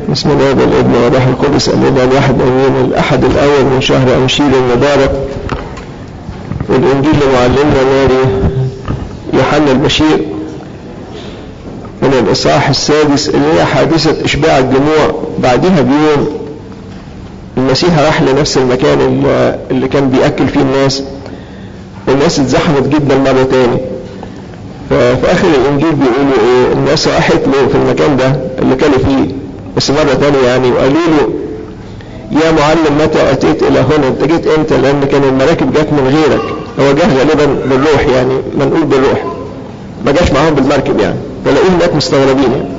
بسم الله والابن والروح القدس الإله الواحد آمين. الأحد الأول من شهر أمشيل المبارك، والإنجيل لمعلمنا ماري يوحنا البشير من الإصحاح السادس اللي هي حادثة إشباع الجموع. بعدها بيوم المسيح راح لنفس المكان اللي كان بيأكل فيه الناس، والناس اتزحمت جدا مرة تاني. ففي آخر الإنجيل بيقولوا إيه، الناس راحت له في المكان ده اللي كانوا فيه بس مرة تانية يعني، وقالوا له يا معلم متى أتيت إلى هنا؟ أنت جيت إمتى؟ لأن كان المراكب جات من غيرك. هو جه غالبا بالروح، يعني منقول بالروح، ما جاش معاهم بالمركب يعني، فلاقوهم هناك مستغربين يعني.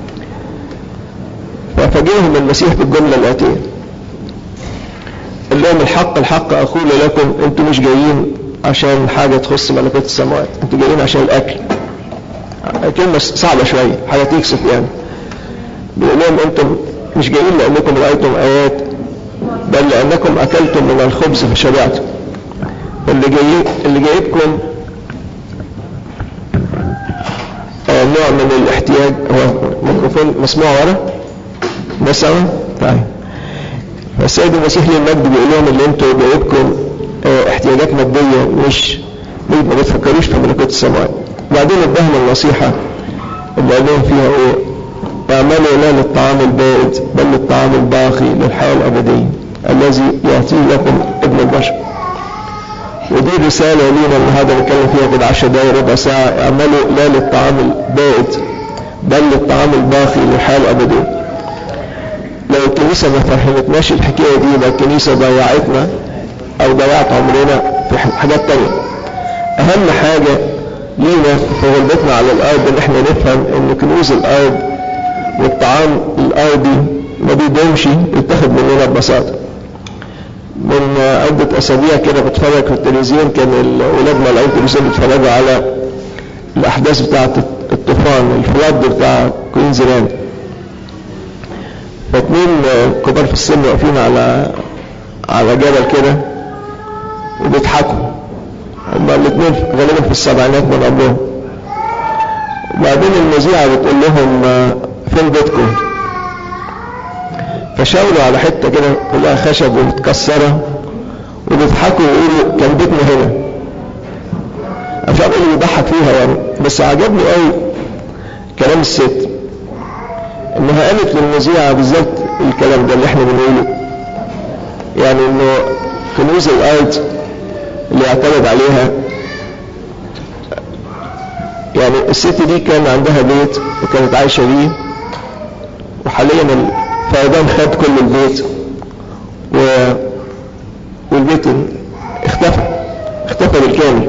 ففاجئهم المسيح بالجملة الآتية، قال لهم الحق الحق أقول لكم، أنتم مش جايين عشان حاجة تخص ملكوت السماوات، أنتم جايين عشان الأكل. كلمة صعبة شوية، حاجة تكسف يعني. بيقول لهم أنتم مش جايين لأنكم رأيتم آيات، بل لأنكم أكلتم من الخبز فشبعتم. اللي جايبكم نوع من الاحتياج. هو ميكروفون مسموع ورا؟ مسموع؟ طيب. فالسيد المسيح للمجد بيقول لهم اللي انتوا جايبكم احتياجات مادية، مش ما بتفكروش في ملكوت السماوات. وبعدين اداهم النصيحة اللي قال لهم فيها ايه، اعملوا لا للطعام البائد بل للطعام الباقي للحياة الأبدية الذي يعطيه لكم ابن البشر. ودي رسالة لينا النهارده نتكلم فيها كده 10 دقايق ربع ساعة. اعملوا لا للطعام البائد بل للطعام الباقي للحياة الأبدية. لو الكنيسة ما فهمتناش الحكاية دي، يبقى الكنيسة ضيعتنا أو ضيعت عمرنا في حاجات تانية. أهم حاجة لينا في غربتنا على الأرض إن احنا نفهم إن كنوز الأرض والطعام الأرضي ما بيدومش، يتاخد مننا ببساطة. من عدة أسابيع كده بتفرج في التلفزيون، كان ولادنا اللي على التلفزيون بيتفرجوا على الأحداث بتاعة الطوفان الفلاد بتاع كوينزلاند. فاتنين كبار في السن واقفين على جبل كده وبيضحكوا. هما الاثنين غالبا في السبعينات من عمرهم. وبعدين المذيعة بتقول لهم فين بيتكم؟ فشاوروا على حتة كده كلها خشب ومتكسرة وبيضحكوا ويقولوا كان بيتنا هنا. مش عارف ايه اللي بيضحك فيها يعني، بس عجبني قوي كلام الست، انها قالت للمذيعة بالذات الكلام ده اللي احنا بنقوله، يعني انه كنوز الارض اللي اعتمد عليها. يعني الست دي كان عندها بيت وكانت عايشة بيه، وحاليا الفيضان خد كل البيت والبيت اختفى بالكامل.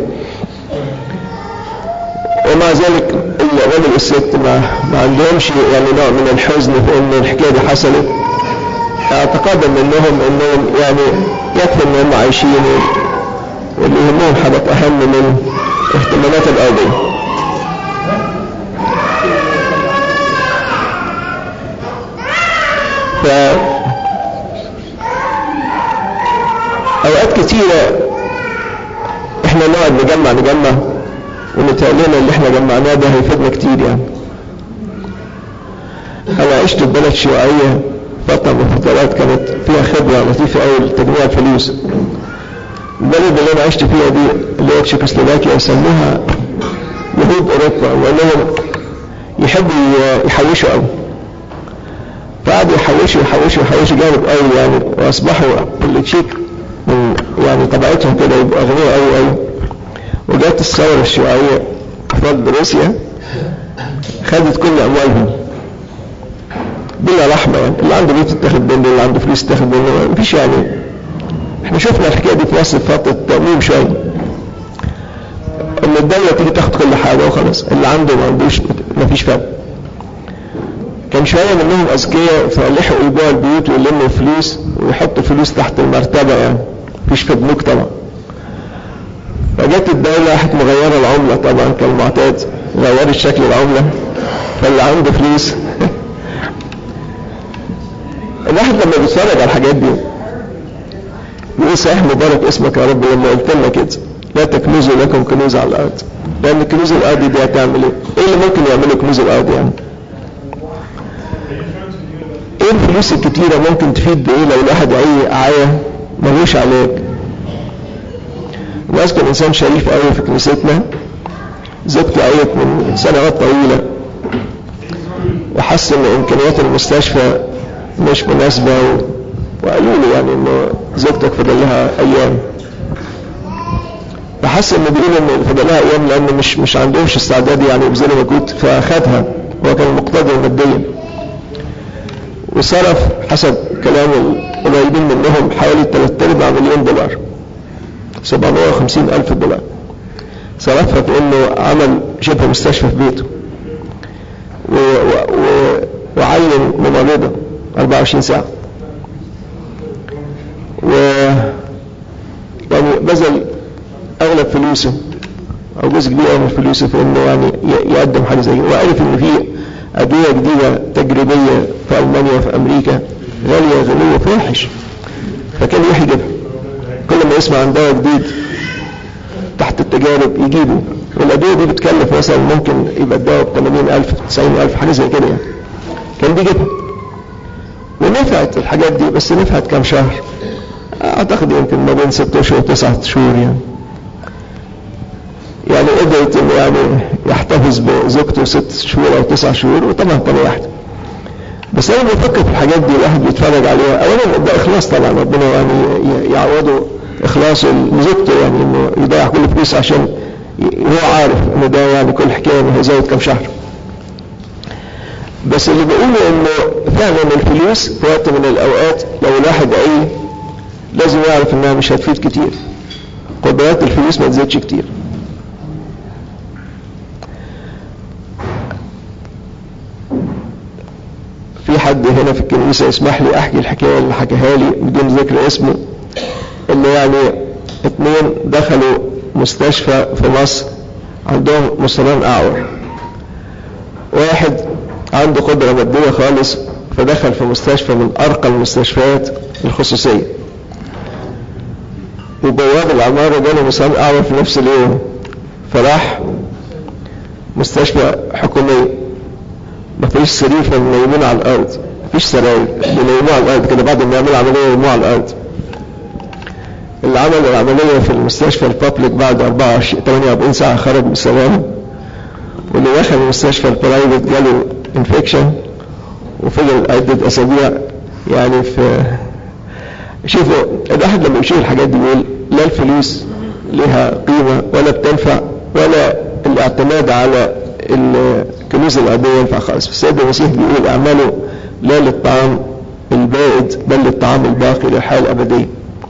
ومع ذلك الراجل والست ما عندهمش يعني نوع من الحزن في ان الحكايه دي حصلت. اعتقادا منهم انهم يعني يكفي ان هم عايشين، واللي يهمهم حاجات اهم من اهتمامات الارضيه. اوقات كتيره احنا نقعد نجمع ونتهيألنا اللي احنا جمعناه ده هيفيدنا كتير يعني. انا عشت في بلد شيوعية فترة من الفترات كانت فيها خبرة لطيفة قوي لتجميع الفلوس. البلد اللي انا عشت فيها دي اللي هي تشيكوسلوفاكيا يسموها يهود اوروبا، وانهم يحبوا يحوشوا قوي. فقعدوا يحوشوا جامد قوي يعني، واصبحوا التشيك من يعني طبيعتهم كده يبقوا اغنياء قوي. وجات الثورة الشيوعية ضد روسيا، خدت كل أموالهم بلا رحمة يعني. اللي عنده بيت يتاخد منه، اللي عنده فلوس يتاخد منه، مفيش يعني. احنا شفنا الحكاية دي في مصر فترة تأميم شوية، ان الدولة تيجي تاخد كل حاجة وخلاص، اللي عنده ما عندوش مفيش فرق. كان شوية منهم أذكياء فلحقوا يبيعوا البيوت ويلموا فلوس ويحطوا فلوس تحت المرتبة يعني، مفيش في بنوك طبعا. فجت الدولة راحت مغيرة العملة طبعا كالمعتاد، غيرت شكل العملة، فاللي عنده فلوس الواحد لما بيتفرج على الحاجات دي يقول صحيح مبارك اسمك يا رب لما قلت لنا كده لا تكنزوا لكم كنوز على الارض. لان كنوز الارض دي هتعمل ايه؟ ايه اللي ممكن يعمله كنوز الارض يعني؟ ايه الفلوس الكتيرة ممكن تفيد بايه لو الواحد عاية ملوش علاج. وأذكر إنسان شريف قوي في كنيستنا، زوجته عيت من سنوات طويلة وحس ان امكانيات المستشفى مش مناسبة، وقالوا له يعني انه زوجتك فضل لها ايام، فحس انه بيقول ان فضل لها ايام لان مش عندهمش استعداد يعني يبذلوا مجهود، فاخدها. هو كان مقتدر ماديا وصرف حسب كلام القريبين منهم حوالي 3/4 مليون دولار، 750,000 دولار صرفها في انه عمل شبه مستشفى في بيته وعين ممرضة 24 ساعة، يعني بذل اغلب فلوسه او جزء كبير من فلوسه في انه يعني يقدم حاجة زي كده. وعرف ان في ادوية جديدة تجريبية في المانيا وفي امريكا غالية غلوة فاحش، فكان يروح يجيبها. كل ما يسمع عن دواء جديد تحت التجارب يجيبه، والادوية دي بتكلف مثلا ممكن يبقى الدواء ب80,000 90,000 حاجة زي كده يعني. كان بيجيبها ونفعت الحاجات دي، بس نفعت كام شهر، اعتقد يمكن ما بين 6 اشهر و9 شهور يعني قدرت انه يعني يحتفظ بزوجته 6 شهور او 9 شهور، وطبعا طلع واحدة. بس انا بفكر في الحاجات دي الواحد بيتفرج عليها، اولا ده اخلاص طبعا، ربنا يعني يعوضه اخلاصه لزوجته، يعني انه يضيع كل فلوس عشان هو عارف انه ده يعني كل حكاية انه هيزود كام شهر. بس اللي بقوله انه فعلا الفلوس في وقت من الاوقات لو الواحد لازم يعرف انها مش هتفيد كتير، قدرات الفلوس ما تزيدش كتير. في حد هنا في الكنيسة يسمح لي احكي الحكاية اللي حكاها لي بدون ذكر اسمه، اللي يعني 2 دخلوا مستشفى في مصر عندهم مصران اعور. واحد عنده قدرة مادية خالص فدخل في مستشفى من ارقى المستشفيات الخصوصية، وبواب العمارة جاله مصران اعور في نفس اليوم، فراح مستشفى حكومية مفيش سرير فبنيمون على الارض، مفيش سراير بنيمون على الارض كده، بعد ما يعمل عملية ينيمون على الارض. اللي عمل العملية في المستشفى البابليك بعد 48 ساعة خرج بسلام، واللي دخل المستشفى البرايفت جاله انفكشن وفضل عدة اسابيع. يعني في شوفوا الواحد لما يشوف الحاجات دي يقول لا الفلوس لها قيمة ولا بتنفع، ولا الاعتماد على الكنوز الأرضية ينفع خالص. السيد المسيح بيقول اعملوا لا للطعام البائد بل للطعام الباقي للحياة الأبدية.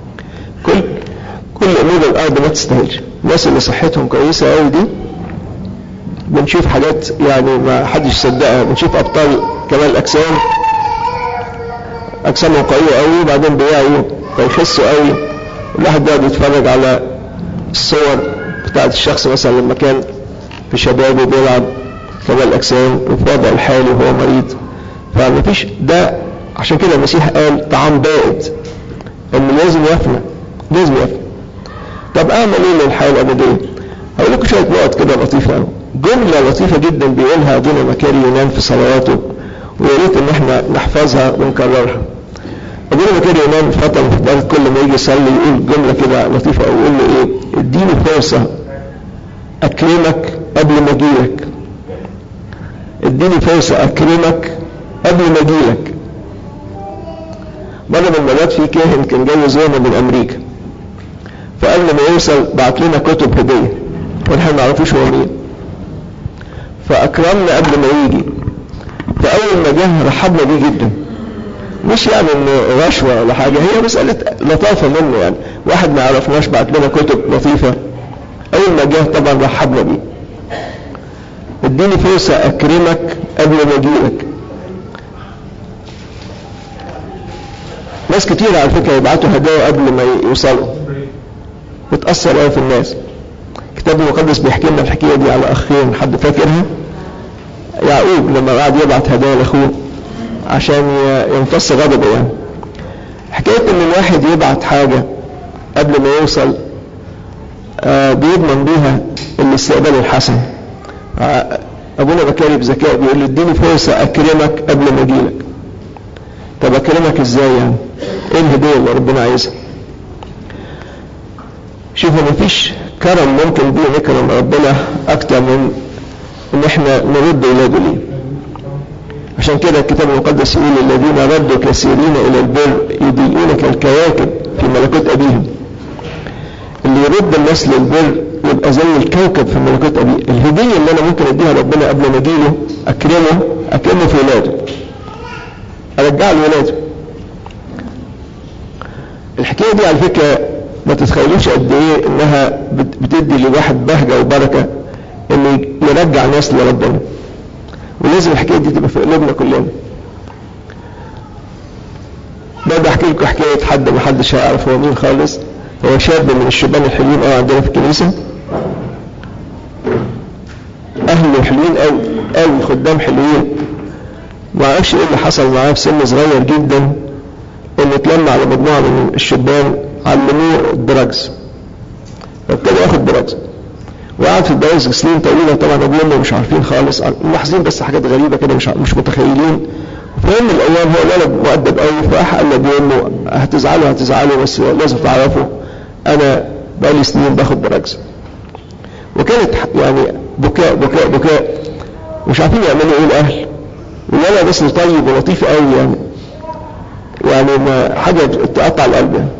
كل أمور الأرض ما تستاهلش. الناس اللي صحتهم كويسة قوي دي بنشوف حاجات يعني ما حدش صدقها، بنشوف أبطال كمال أجسام أجسامهم قوية قوي وبعدين بيعيوا فيخسوا قوي. الواحد ده بيتفرج على الصور بتاعت الشخص مثلا لما كان في شبابه بيلعب كمال أجسام وفي وضع الحالي وهو مريض، فمفيش ده. عشان كده المسيح قال طعام بائد، انه لازم يفنى، لازم يفنى. طب اعمل ايه للحياة الابدية؟ هقول لكم شوية نقط كده لطيفة قوي. جملة لطيفة جدا بيقولها ابونا مكاري يونان في صلواته، ويا ريت ان احنا نحفظها ونكررها. ابونا مكاري يونان فترة من فترات كل ما يجي يصلي يقول جملة كده لطيفة قوي، يقول له ايه؟ اديني فرصة اكرمك قبل ما اجيلك، اديني فرصة اكرمك قبل ما اجيلك. مرة من المرات في كاهن كان جاي يزورنا من امريكا، فقبل ما يوصل بعت لنا كتب هدية ونحن ما نعرفوش هو مين، فاكرمنا قبل ما يجي. فاول ما جه رحبنا بيه جدا، مش يعني انه رشوة ولا حاجة، هي مسألة لطافة منه. يعني واحد ما عرفناش بعت لنا كتب لطيفة، اول ما جه طبعا رحبنا بيه. اديني فرصة اكرمك قبل ما اجيلك. ناس كتير على فكرة يبعتوا هدايا قبل ما يوصلوا، بتأثر قوي في الناس. الكتاب المقدس بيحكي لنا الحكاية دي على اخين، حد فاكرها؟ يعقوب لما قعد يبعت هدايا لاخوه عشان يمتص غضبه. يعني حكاية ان الواحد يبعت حاجة قبل ما يوصل بيضمن بيها الاستقبال الحسن. ابونا بكاري بذكاء بيقول له اديني فرصة اكرمك قبل ما اجيلك. طب طب اكرمك ازاي يعني؟ ايه الهدية اللي ربنا عايزها؟ شوفوا مفيش كرم ممكن بيه نكرم ربنا اكتر من ان احنا نرد اولاده ليه. عشان كده الكتاب المقدس يقول الذين ردوا كثيرين الى البر يضيئون كالكواكب في ملكوت ابيهم. اللي يرد الناس للبر يبقى زي الكوكب في ملكوت ابيه. الهديه اللي انا ممكن اديها ربنا قبل ما اجيله اكرمه في ولاده، ارجع له ولاده. الحكايه دي على فكره ما تتخيلوش قد ايه انها بتدي لواحد بهجه وبركه انه يرجع ناس لربنا، ولازم الحكايه دي تبقى في قلوبنا كلنا. ده احكي لكم حكايه حد ما حدش هيعرف هو مين خالص. هو شاب من الشبان الحلوين قوي عندنا في الكنيسه، اهله حلوين قوي خدام حلوين. ما اعرفش ايه اللي حصل معاه في سن صغير جدا انه اتلم على مجموعه من الشبان علموه الدراجز، فابتدى ياخد دراجز وقعد في الدراجز سنين طويله. طبعا ابوه وامه مش عارفين خالص، ملاحظين بس حاجات غريبه كده مش متخيلين. في يوم من الايام هو ولد مؤدب قوي، فراح قال لابوه وامه هتزعلوا بس لازم تعرفوا انا بقالي سنين باخد دراجز. وكانت يعني بكاء مش عارفين يعملوا ايه الاهل. والولد بس طيب ولطيف قوي يعني ما حاجه تقطع القلب يعني.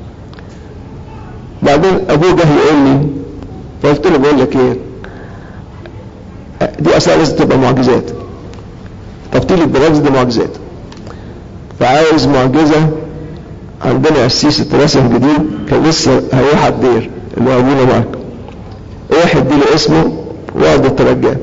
بعدين ابوه جه يقول لي، فقلت له بقول لك ايه، دي اصلا لازم تبقى معجزات. تبطيل الدراجز دي معجزات، فعايز معجزه. عندنا قسيس اترسم جديد كان لسه هيروح على الدير اللي هو ابونا مارك، واحد اديله اسمه وقعد يترجاه،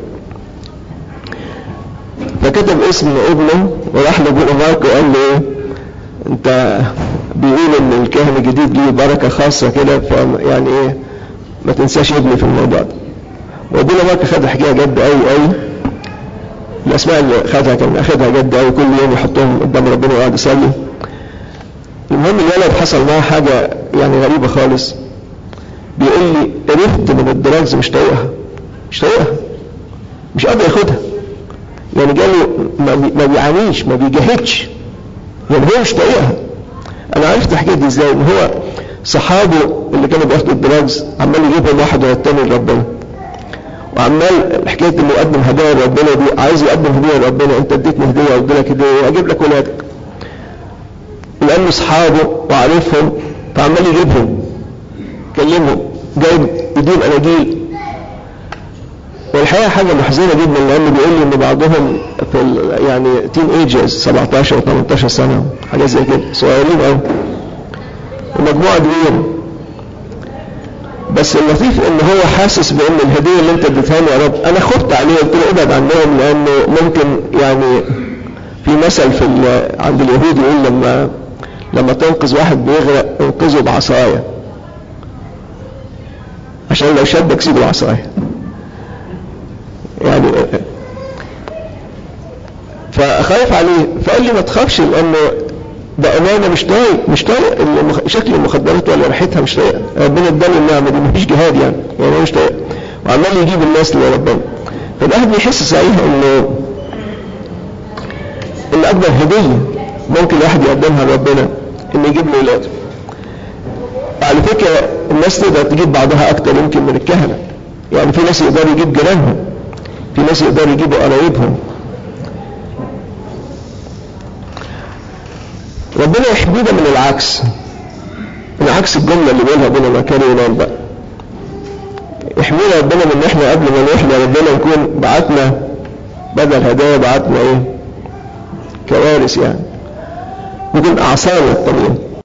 فكتب اسم ابنه وراح لابونا مارك وقال له ايه، انت بيقول ان الكاهن الجديد ليه بركه خاصه كده، فيعني ايه ما تنساش ابني في الموضوع ده. وابونا مارك خد الحكايه جد قوي. الاسماء اللي خدها كان اخدها جد قوي، كل يوم يحطهم قدام ربنا ويقعد يصلي. المهم الولد حصل معاه حاجه يعني غريبه خالص. بيقول لي قرفت من الدراجز، مش طايقها مش قادر ياخدها. يعني جاله ما بيعانيش ما بيجاهدش، يعني هو مش طايقها. انا عرفت الحكايه دي ازاي؟ ان هو صحابه اللي كانوا بياخدوا الدراجز عمال يجيبهم واحد ورا التاني لربنا، وعمال حكايه انه يقدم هدايا لربنا دي، عايز يقدم هديه لربنا. انت اديتني هديه وادي لك هديه واجيب لك ولادك، لانه اصحابه وعارفهم فعمال يجيبهم كلمهم، جايب يديهم اناجيل. والحقيقه حاجه محزنه جدا، لانه بيقول لي ان بعضهم في يعني تين ايجرز 17 و 18 سنه حاجه زي كده، صغيرين قوي، ومجموعه كبيره. بس اللطيف ان هو حاسس بان الهديه اللي انت اديتها لي يا رب، انا خفت عليه قلت له ابعد عنهم، لانه ممكن يعني في مثل عند اليهود يقول لما تنقذ واحد بيغرق انقذه بعصايه، عشان لو شدك سيبه العصايه يعني. فخايف عليه، فقال لي ما تخافش، لانه بامانه مش طايق شكل المخدرات ولا ريحتها، مش طايق. ربنا اداني النعمه دي، مفيش جهاد يعني مش طايق، وعمال يجيب الناس لربنا. فالواحد بيحس ساعتها ان اكبر هديه ممكن الواحد يقدمها لربنا ان يجيب له ولاده. على فكره الناس تقدر تجيب بعضها اكتر يمكن من الكهنه، يعني في ناس يقدروا يجيب جيرانهم، في ناس يقدروا يجيبوا قرايبهم. ربنا يحبينا من العكس الجمله اللي بيقولها ابونا مكاري ونام بقى. يحمينا ربنا من ان احنا قبل ما نروح لربنا نكون بعتنا بدل هدايا بعتنا ايه؟ كوارث يعني، نكون اعصار الطبيعه.